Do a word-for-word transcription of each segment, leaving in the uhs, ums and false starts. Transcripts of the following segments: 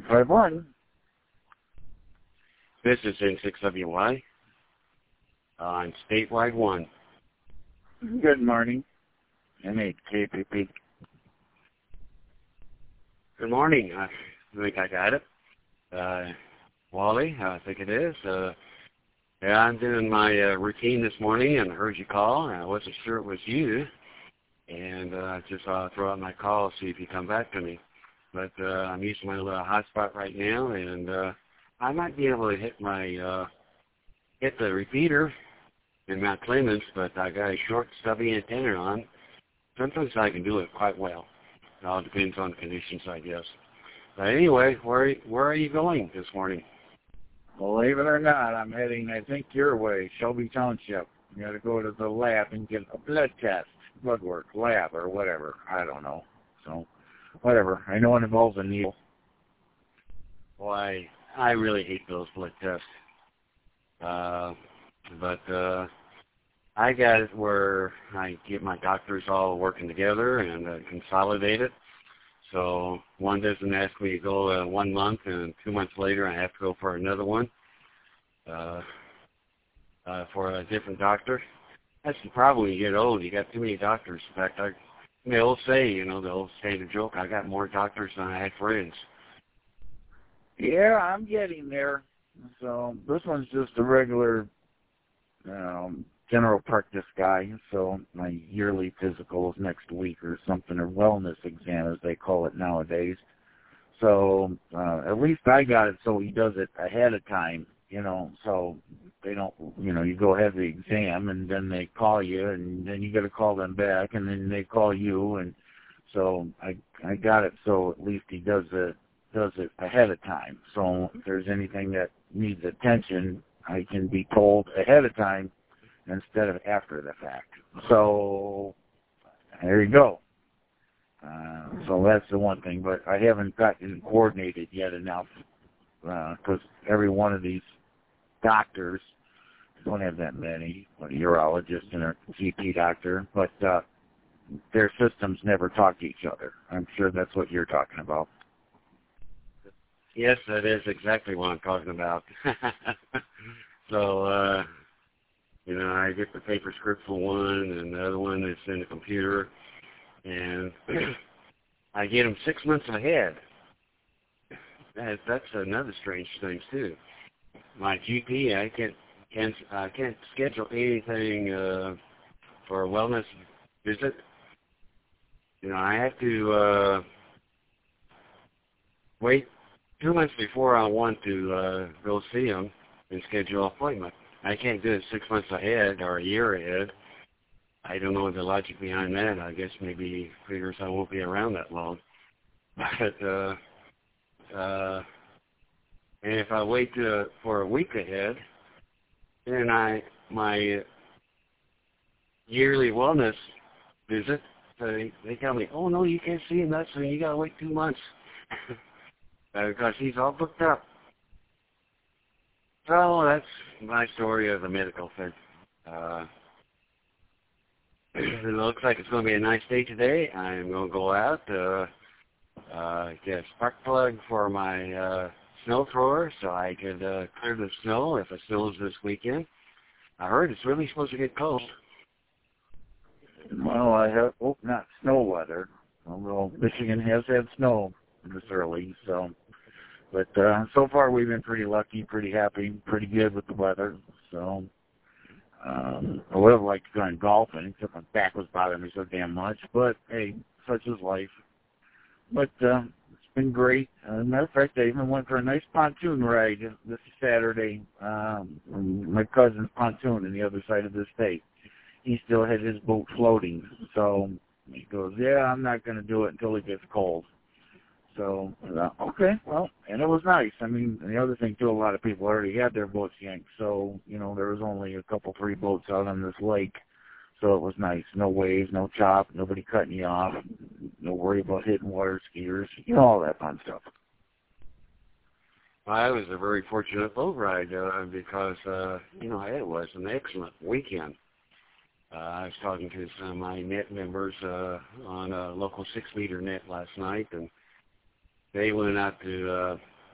five one. This is N six W Y on Statewide one. Good morning. N eight K P P. Good morning. I think I got it. Uh, Wally, I think it is. Uh, yeah, I'm doing my uh, routine this morning and heard you call. And I wasn't sure it was you. And uh, I just uh, throw out my call, see if you come back to me. But uh, I'm using my little hotspot right now, and uh, I might be able to hit my uh, hit the repeater in Mount Clemens, but I got a short, stubby antenna on. Sometimes I can do it quite well. It all depends on the conditions, I guess. But anyway, where where are you going this morning? Believe it or not, I'm heading, I think, your way, Shelby Township. You got to go to the lab and get a blood test, blood work, lab, or whatever. I don't know. So, whatever. I know it involves a needle. Boy, I really hate those blood tests. Uh, but uh, I got it where I get my doctors all working together and uh, consolidate it. So one doesn't ask me to go uh, one month, and two months later I have to go for another one uh, uh, for a different doctor. That's the problem when you get old. You got too many doctors. In fact, I, they all say, you know, the old standard joke, I got more doctors than I had friends. Yeah, I'm getting there. So this one's just a regular um, general practice guy. So my yearly physical is next week or something, or wellness exam as they call it nowadays. So uh, at least I got it so he does it ahead of time, you know, so they don't, you know, you go have the exam and then they call you and then you got to call them back and then they call you. And so I I got it so at least he does it, does it ahead of time. So if there's anything that needs attention, I can be told ahead of time instead of after the fact. So there you go. Uh, so that's the one thing, but I haven't gotten coordinated yet enough because uh, every one of these doctors, don't have that many, a urologist and a G P doctor, but uh, their systems never talk to each other. I'm sure that's what you're talking about. Yes, that is exactly what I'm talking about. so, uh, you know, I get the paper script for one, and the other one is in the computer, and I get them six months ahead. That, that's another strange thing, too. My G P, I can't, can't, I can't schedule anything uh, for a wellness visit. You know, I have to uh, wait two months before I want to uh, go see him and schedule an appointment. I can't do it six months ahead or a year ahead. I don't know the logic behind that. I guess maybe he figures I won't be around that long. But uh, uh, and if I wait uh, for a week ahead, then I my yearly wellness visit, they, they tell me, oh no, you can't see him. That's when you got to wait two months. Because he's all booked up. So that's my story of the medical thing. Uh, it looks like it's going to be a nice day today. I'm going to go out, uh, uh, get a spark plug for my uh, snow thrower so I could uh, clear the snow if it snows this weekend. I heard it's really supposed to get cold. Well, I have, hope not snow weather. Although Michigan has had snow this early, so... But uh, so far we've been pretty lucky, pretty happy, pretty good with the weather. So um, I would have liked to go golfing, except my back was bothering me so damn much. But hey, such is life. But uh, it's been great. As a matter of fact, I even went for a nice pontoon ride this Saturday. Um, my cousin's pontoon on the other side of the state. He still had his boat floating. So he goes, yeah, I'm not going to do it until it gets cold. So, uh, okay, well, and it was nice. I mean, the other thing, too, a lot of people already had their boats yanked. So, you know, there was only a couple, three boats out on this lake. So it was nice. No waves, no chop, nobody cutting you off, no worry about hitting water skiers, you know, all that fun stuff. Well, I was a very fortunate boat ride uh, because, uh, you know, it was an excellent weekend. Uh, I was talking to some of my net members uh, on a local six-meter net last night, and they went out to uh,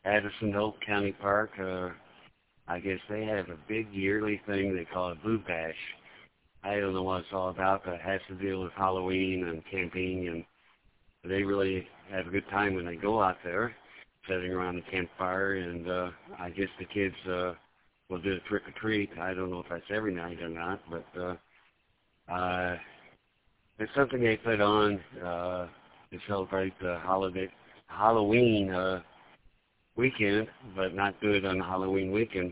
Addison Hope County Park. Uh, I guess they have a big yearly thing they call it Blue Bash. I don't know what it's all about, but it has to deal with Halloween and camping, and they really have a good time when they go out there, sitting around the campfire, and uh, I guess the kids uh, will do a trick-or-treat. I don't know if that's every night or not, but uh, uh, it's something they put on uh, to celebrate the holiday, Halloween uh, weekend, but not do it on Halloween weekend.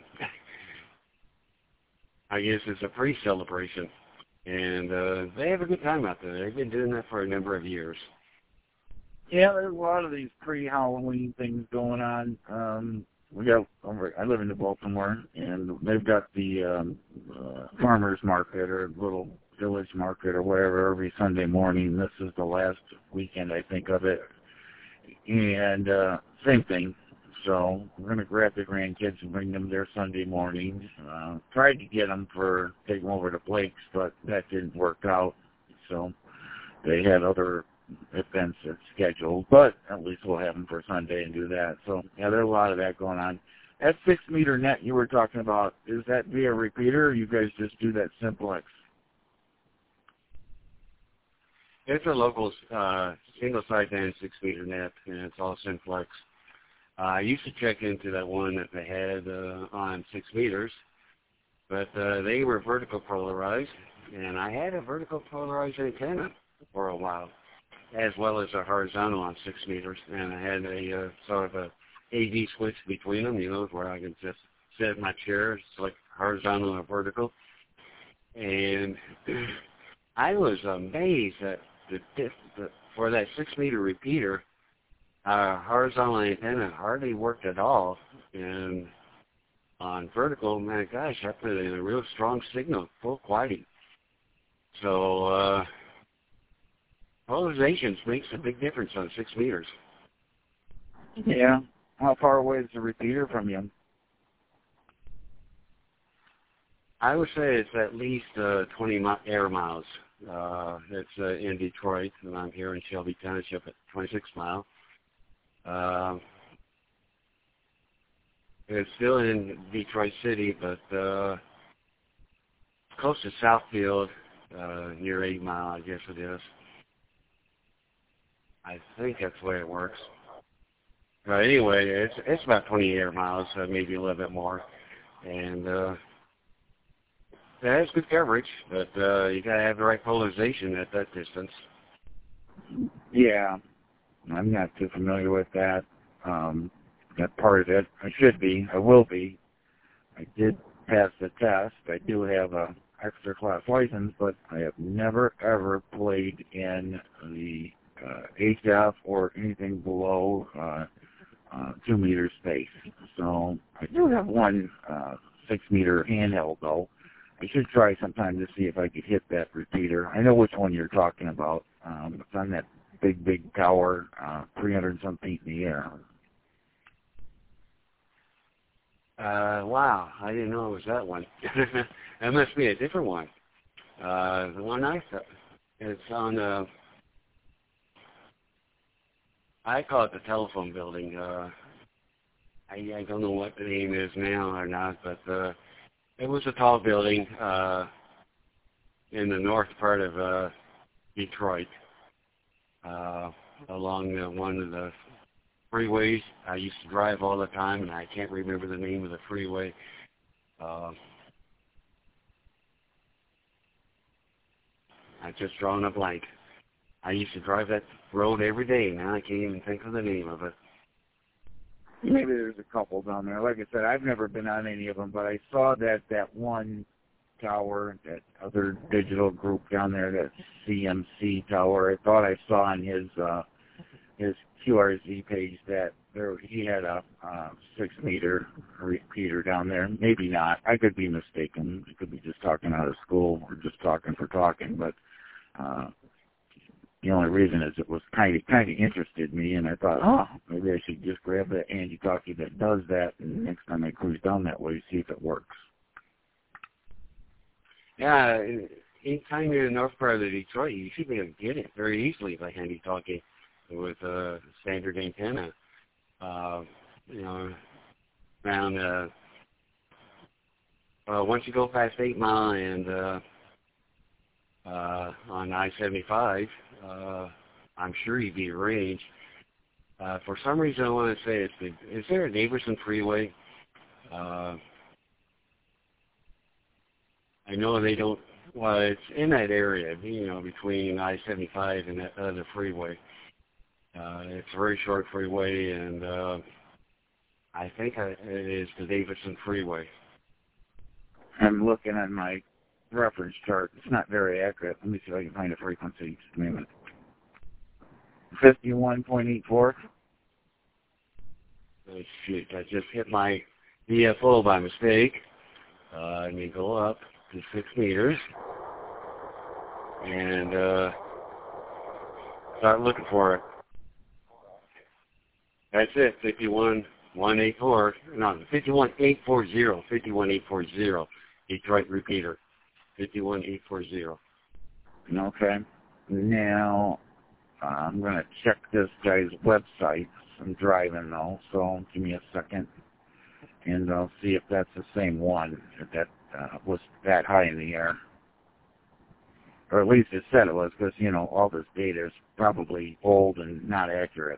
I guess it's a pre-celebration, and uh, they have a good time out there. They've been doing that for a number of years. Yeah, there's a lot of these pre-Halloween things going on. Um, we got over. I live in Baltimore, and they've got the um, uh, farmers market or little village market or whatever every Sunday morning. This is the last weekend, I think, of it, and uh, same thing. So we're going to grab the grandkids and bring them there Sunday morning. Uh, tried to get them for, take them over to Blake's, but that didn't work out. So they had other events that's scheduled, but at least we'll have them for Sunday and do that. So, yeah, there's a lot of that going on. That six-meter net you were talking about, is that via repeater, or you guys just do that simplex? It's a local uh, single-side band six-meter net, and it's all simplex. Uh, I used to check into that one that they had uh, on six meters, but uh, they were vertical polarized, and I had a vertical polarized antenna for a while, as well as a horizontal on six meters, and I had a uh, sort of a A V switch between them, you know, where I could just sit in my chair, select horizontal and vertical, and I was amazed that the, the for that six-meter repeater, Uh, horizontal antenna hardly worked at all, and on vertical, man, gosh, I put in a real strong signal, full quality. So, uh, polarizations makes a big difference on six meters. Yeah. How far away is the repeater from you? I would say it's at least uh, twenty mi- air miles. Uh, it's uh, in Detroit, and I'm here in Shelby Township at twenty-six miles. Uh, it's still in Detroit City, but uh, close to Southfield, uh, near eight Mile, I guess it is. I think that's the way it works. But anyway, it's it's about twenty air miles, uh, maybe a little bit more, and uh, that has good coverage, but uh, you got to have the right polarization at that distance. Yeah. I'm not too familiar with that. Um, that part of it. I should be. I will be. I did pass the test. I do have a extra class license, but I have never, ever played in the uh, H F or anything below uh, uh, two meter space. So I do have one uh, six meter handheld, though. I should try sometime to see if I could hit that repeater. I know which one you're talking about. Um, it's on that big, big tower, uh, three hundred and some feet in the air. Uh, wow, I didn't know it was that one. That must be a different one. Uh, the one I thought, it's on, uh, I call it the telephone building. Uh, I, I don't know what the name is now or not, but uh, it was a tall building uh, in the north part of uh, Detroit. Uh, along uh, one of the freeways I used to drive all the time, and I can't remember the name of the freeway. Uh, I've just drawn a blank. I used to drive that road every day. Now I can't even think of the name of it. Maybe there's a couple down there. Like I said, I've never been on any of them, but I saw that that one tower, that other digital group down there, that C M C tower. I thought I saw on his uh, his Q R Z page that there he had a uh, six meter repeater down there. Maybe not. I could be mistaken. I could be just talking out of school or just talking for talking. But uh, the only reason is it was kind of kind of interested me, and I thought, oh, maybe I should just grab that Andy Talkie that does that, and next time I cruise down that way, see if it works. Yeah, anytime you're in the north part of Detroit, you should be able to get it very easily by handy talkie with a standard antenna. Uh, you know, around, uh, uh, once you go past eight Mile and, uh, uh, on I seventy-five, uh, I'm sure you'd be arranged. Uh, for some reason, I want to say, it's the, is there a Davidson Freeway? Uh, I know they don't, well, it's in that area, you know, between I seventy-five and that other freeway. Uh, it's a very short freeway, and uh, I think I, it is the Davidson Freeway. I'm looking at my reference chart. It's not very accurate. Let me see if I can find a frequency. Just a minute. fifty-one point eight four. Oh, shoot, I just hit my D F O by mistake. Uh, let me go up to six meters and uh, start looking for it. That's it, fifty-one one eighty-four. No, fifty-one eight forty. fifty-one eight forty. Detroit repeater. fifty-one eight forty. Okay. Now, uh, I'm going to check this guy's website. I'm driving, though, so give me a second, and I'll see if that's the same one, if that uh, was that high in the air. Or at least it said it was, because, you know, all this data is probably old and not accurate.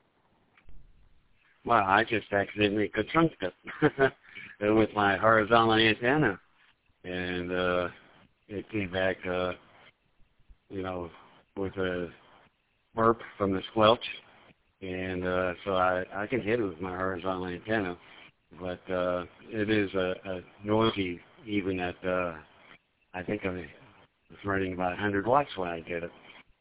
Well, I just accidentally chunked it with my horizontal antenna, and uh, it came back, uh, you know, with a burp from the squelch, and uh, so I, I can hit it with my horizontal antenna, but uh, it is a, a noisy, even at, uh, I think I was running about one hundred watts when I did it.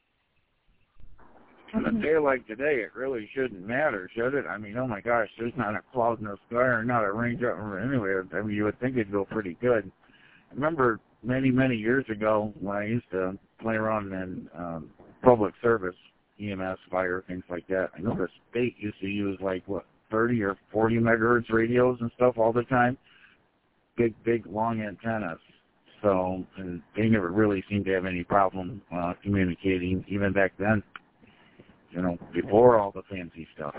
On a day like today, it really shouldn't matter, should it? I mean, oh my gosh, there's not a cloud in the sky or not a raindrop anywhere. I mean, you would think it'd go pretty good. I remember many, many years ago when I used to play around in um, public service, E M S, fire, things like that. I know the state used to use like, what, thirty or forty megahertz radios and stuff all the time. Big, big, long antennas. So, and they never really seemed to have any problem uh, communicating, even back then. You know, before all the fancy stuff.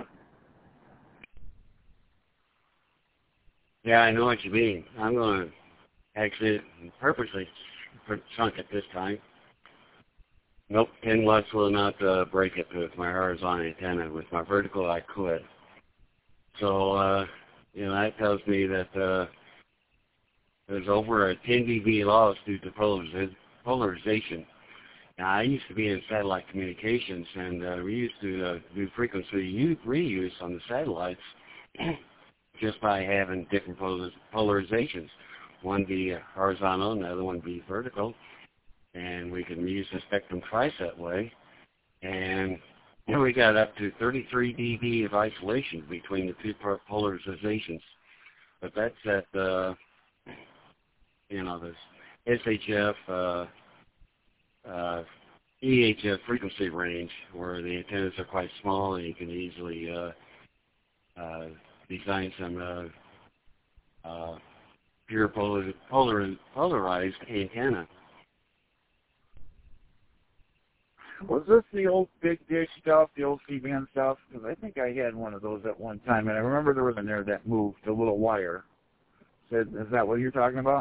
Yeah, I know what you mean. I'm going to actually purposely chunk it this time. Nope, ten watts will not uh, break it with my horizontal antenna. With my vertical, I could. So, uh, you know, that tells me that uh, there's over a ten dB loss due to polariz- polarization. Now, I used to be in satellite communications, and uh, we used to uh, do frequency reuse on the satellites just by having different polar- polarizations. One be horizontal, and the other one be vertical. And we can use the spectrum twice that way. And you know, we got up to thirty-three dB of isolation between the two polarizations. But that's at, uh, you know, this S H F, uh, uh, E H F frequency range where the antennas are quite small and you can easily uh, uh, design some uh, uh, pure polar, polar, polarized antenna. Was this the old big dish stuff, the old C-band stuff? Because I think I had one of those at one time, and I remember there was in there that moved, the little wire. Is that what you're talking about?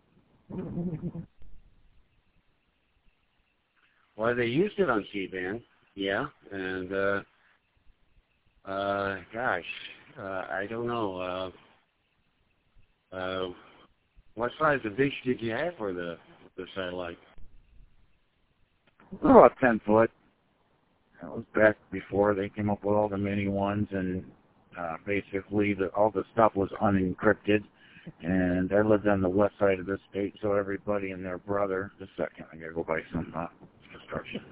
Well, they used it on C-band, yeah, and uh, uh, gosh, uh, I don't know. Uh, uh, what size of dish did you have for the the satellite? About ten foot. That was back before they came up with all the mini ones, and uh, basically the, all the stuff was unencrypted. And I lived on the west side of the state, so everybody and their brother. Just a second, I gotta go buy some uh, construction.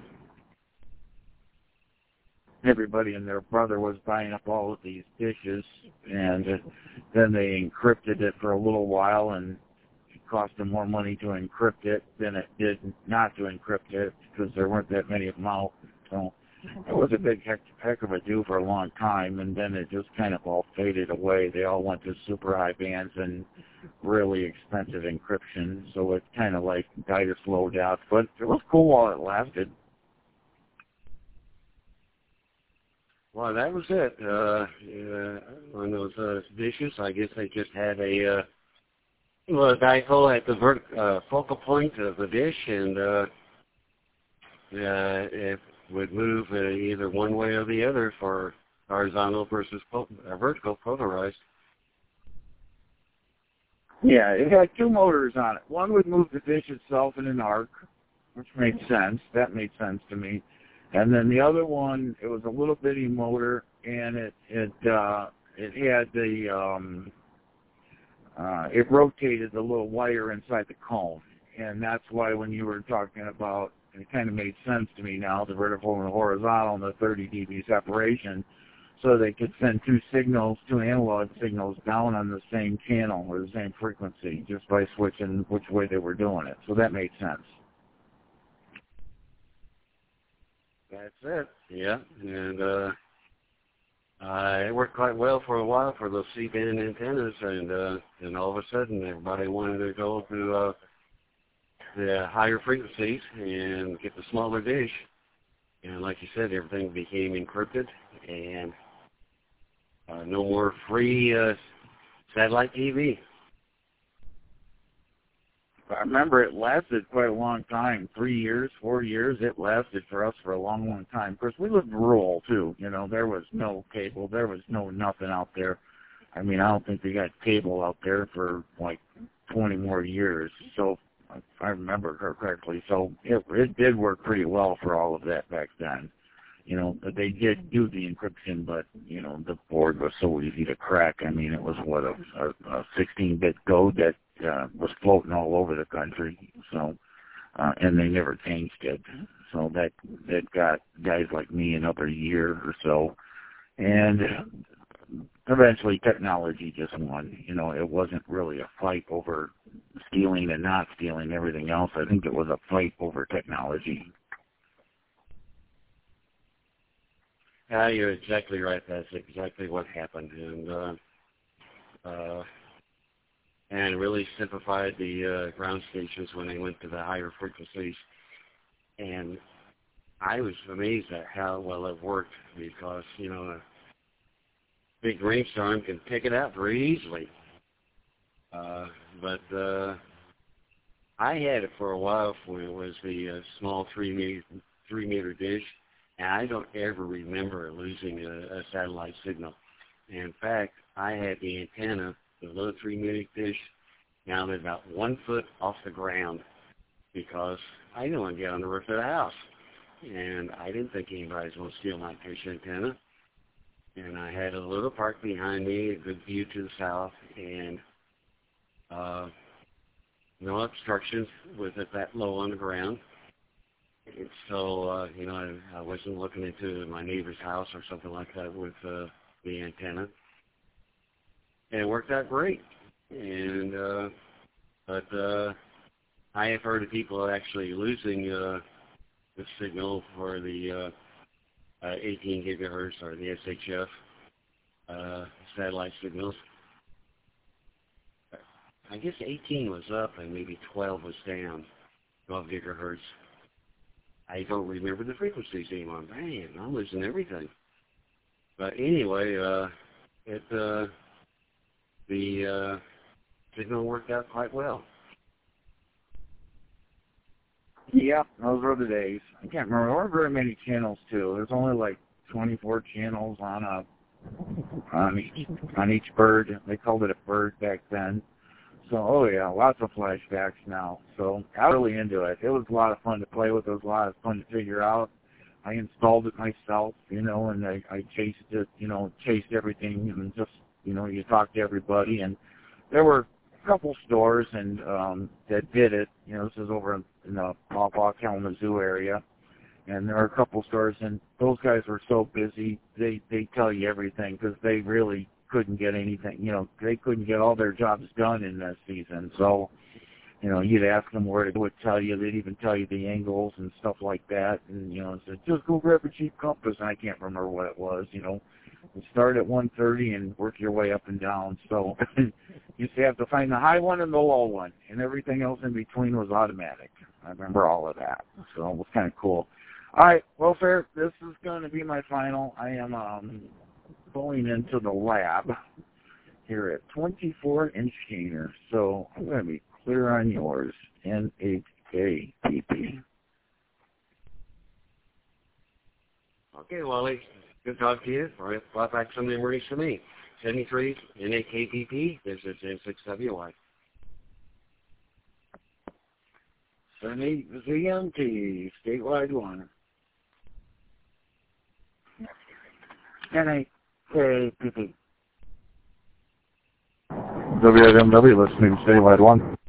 Everybody and their brother was buying up all of these dishes, and uh, then they encrypted it for a little while, and it cost them more money to encrypt it than it did not to encrypt it, because there weren't that many of them out. So it was a big heck, heck of a do for a long time, and then it just kind of all faded away. They all went to super high bands and really expensive encryption, so it kind of like died or slowed out. But it was cool while it lasted. Well, that was it. Uh, uh, on those uh, dishes, I guess they just had a uh, well, a dipole at the vert- uh, focal point of the dish, and uh, uh, it would move uh, either one way or the other for horizontal versus po- uh, vertical polarized. Yeah, it had two motors on it. One would move the dish itself in an arc, which made sense. That made sense to me. And then the other one, it was a little bitty motor, and it it uh, it had the um, uh, it rotated the little wire inside the cone, and that's why when you were talking about, it kind of made sense to me now, the vertical and the horizontal and the thirty D B separation, so they could send two signals, two analog signals down on the same channel or the same frequency just by switching which way they were doing it. So that made sense. That's it. Yeah, and uh, uh, it worked quite well for a while for those C-band antennas, and uh, and all of a sudden everybody wanted to go to uh, the higher frequencies and get the smaller dish. And like you said, everything became encrypted, and uh, no more free uh, satellite T V. I remember it lasted quite a long time, three years, four years. It lasted for us for a long, long time. Of course, we lived rural, too. You know, there was no cable. There was no nothing out there. I mean, I don't think they got cable out there for, like, twenty more years. So, if I remember correctly. So, it, it did work pretty well for all of that back then. You know, they did do the encryption, but, you know, the board was so easy to crack. I mean, it was, what, a, a sixteen-bit code that uh, was floating all over the country. So, uh, and they never changed it. So that that got guys like me another year or so. And eventually technology just won. You know, it wasn't really a fight over stealing and not stealing everything else. I think it was a fight over technology. Yeah, you're exactly right. That's exactly what happened, and uh, uh, and really simplified the uh, ground stations when they went to the higher frequencies. And I was amazed at how well it worked, because you know a big rainstorm can pick it out very easily. Uh, but uh, I had it for a while when it was the uh, small three meter three meter dish. And I don't ever remember losing a, a satellite signal. In fact, I had the antenna, the little three-meter dish, mounted about one foot off the ground, because I didn't want to get on the roof of the house. And I didn't think anybody was going to steal my dish antenna. And I had a little park behind me, a good view to the south, and uh, no obstructions with it that low on the ground. And so, uh, you know, I, I wasn't looking into my neighbor's house or something like that with uh, the antenna. And it worked out great. And, uh, but uh, I have heard of people actually losing uh, the signal for the uh, uh, eighteen gigahertz or the S H F uh, satellite signals. I guess eighteen was up and maybe twelve was down, twelve gigahertz. I don't remember the frequencies anymore. Man, I'm losing everything. But anyway, uh, it uh, the uh, signal worked out quite well. Yeah, those were the days. I can't remember. There weren't very many channels too. There's only like twenty-four channels on a on each on each bird. They called it a bird back then. So, oh yeah, lots of flashbacks now. So I was really into it. It was a lot of fun to play with. It was a lot of fun to figure out. I installed it myself, you know, and I, I chased it, you know, chased everything, and just, you know, you talk to everybody. And there were a couple stores and um, that did it. You know, this is over in, in the Paw Paw Kalamazoo area. And there are a couple stores, and those guys were so busy, they, they tell you everything, because they really couldn't get anything, you know, they couldn't get all their jobs done in that season. So, you know, you'd ask them where to go, would tell you, they'd even tell you the angles and stuff like that. And, you know, it said, just go grab a cheap compass. And I can't remember what it was, you know. You start at one thirty and work your way up and down. So you used to have to find the high one and the low one, and everything else in between was automatic. I remember all of that. So it was kind of cool. All right, welfare, this is going to be my final. I am um, going into the lab here at twenty-four inch gainer, so I'm going to be clear on yours. N H K P P. Okay, Wally. Good talk to you. All right, flat back some memories for me. seventy-three N A K P P. This is N six W Y. Sunny Z M T, statewide one. N A K P P. W M W listening statewide one.